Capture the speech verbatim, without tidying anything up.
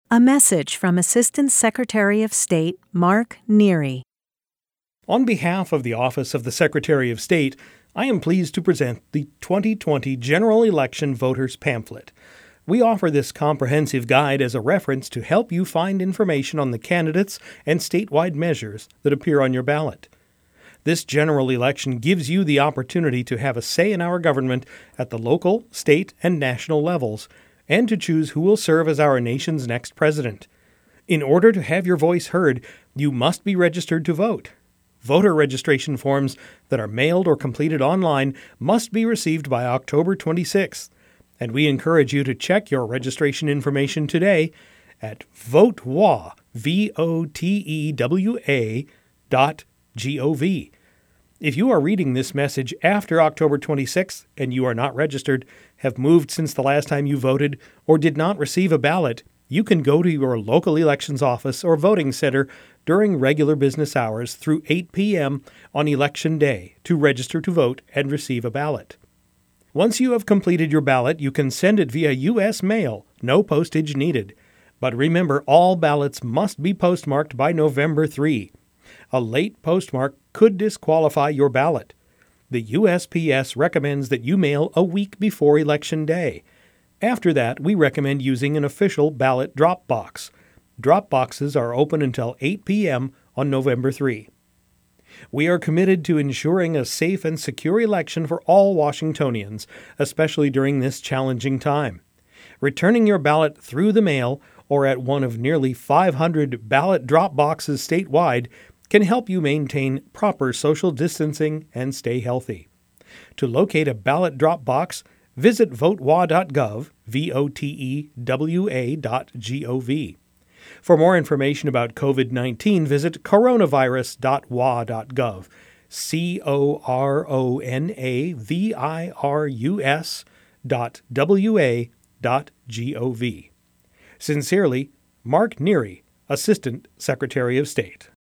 A message from Assistant Secretary of State Mark Neary. On behalf of the Office of the Secretary of State, I am pleased to present the twenty twenty General Election Voters Pamphlet. We offer this comprehensive guide as a reference to help you find information on the candidates and statewide measures that appear on your ballot. This general election gives you the opportunity to have a say in our government at the local, state, and national levels, and to choose who will serve as our nation's next president. In order to have your voice heard, you must be registered to vote. Voter registration forms that are mailed or completed online must be received by October twenty-sixth, and we encourage you to check your registration information today at votewa, V O T E W A dot G O V. If you are reading this message after October twenty-sixth and you are not registered, have moved since the last time you voted, or did not receive a ballot, you can go to your local elections office or voting center during regular business hours through eight p.m. on Election Day to register to vote and receive a ballot. Once you have completed your ballot, you can send it via U S mail, no postage needed. But remember, all ballots must be postmarked by November third. A late postmark could disqualify your ballot. The U S P S recommends that you mail a week before Election Day. After that, we recommend using an official ballot drop box. Drop boxes are open until eight p.m. on November third. We are committed to ensuring a safe and secure election for all Washingtonians, especially during this challenging time. Returning your ballot through the mail or at one of nearly five hundred ballot drop boxes statewide can help you maintain proper social distancing and stay healthy. To locate a ballot drop box, visit votewa dot gov, V O T E W A dot G O V. For more information about COVID nineteen, visit coronavirus dot w a dot gov, C O R O N A V I R U S dot W A dot G O V. Sincerely, Mark Neary, Assistant Secretary of State.